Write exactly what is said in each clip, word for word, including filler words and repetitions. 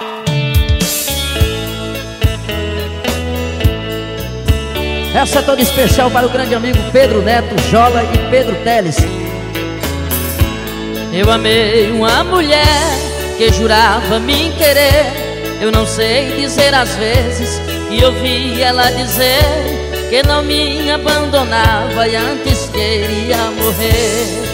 Essa é toda especial para o grande amigo Pedro Neto, Jola e Pedro Teles. Eu amei uma mulher que jurava me querer. Eu não sei dizer às vezes que ouvi ela dizer que não me abandonava e antes queria morrer.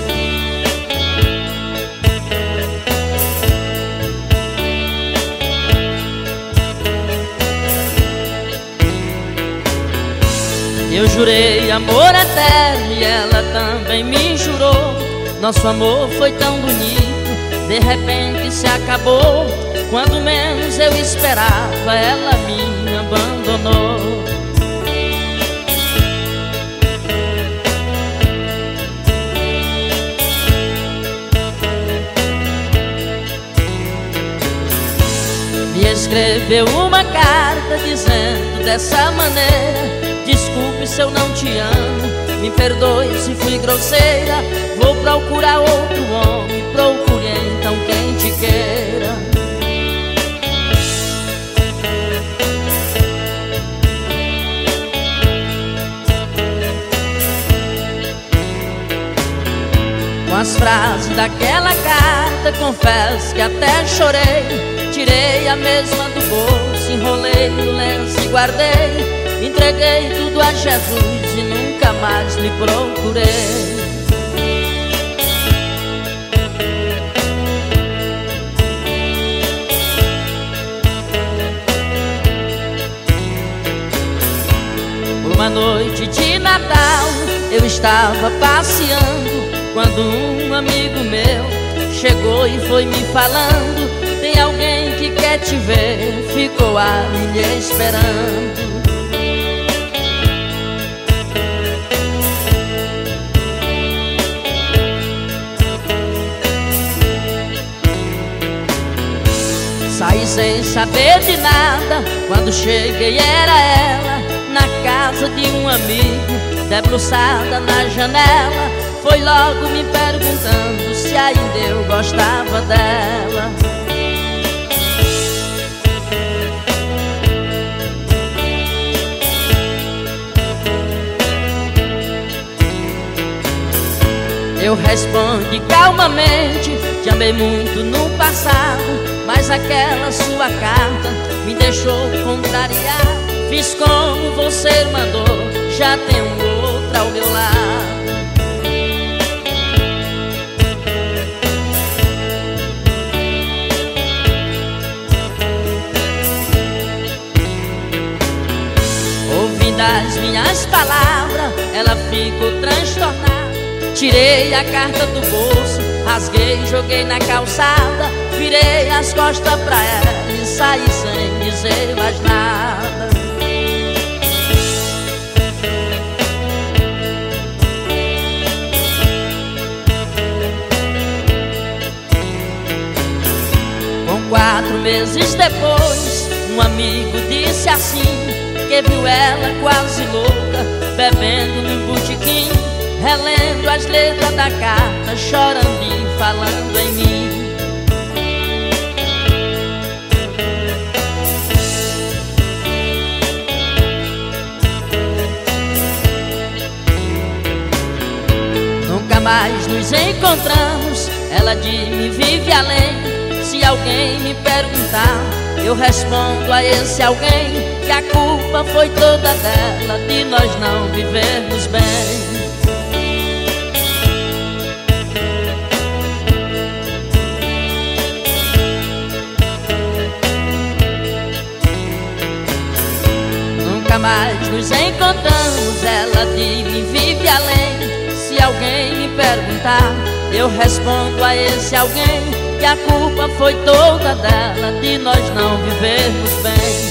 Eu jurei amor eterno e ela também me jurou. Nosso amor foi tão bonito, de repente se acabou. Quando menos eu esperava, ela me abandonou. Me escreveu uma carta dizendo dessa maneira: desculpe se eu não te amo, me perdoe se fui grosseira. Vou procurar outro homem, procure então quem te queira. Com as frases daquela carta, confesso que até chorei. Tirei a mesma do bolso, enrolei no lenço e guardei. Entreguei tudo a Jesus e nunca mais lhe procurei. Uma noite de Natal eu estava passeando, quando um amigo meu chegou e foi me falando: tem alguém que quer te ver, ficou ali lhe esperando. Saí sem saber de nada, quando cheguei era ela, na casa de um amigo, debruçada na janela. Foi logo me perguntando se ainda eu gostava dela. Eu respondi calmamente: te amei muito no passado, mas aquela sua carta me deixou contrariado. Fiz como você mandou, já tem um outro ao meu lado. Ouvindo as minhas palavras, ela ficou transtornada. Tirei a carta do bolso, rasguei, joguei na calçada. Virei as costas pra ela e saí sem dizer mais nada. Com quatro meses depois, um amigo disse assim: que viu ela quase louca, bebendo num botequim, relendo as letras da carta, chorando e falando em mim. Nunca mais nos encontramos, ela de mim vive além. Se alguém me perguntar, eu respondo a esse alguém que a culpa foi toda dela, de nós não vivermos bem. Nunca mais nos encontramos, ela de mim vive além. Se alguém me perguntar, eu respondo a esse alguém que a culpa foi toda dela, de nós não vivermos bem.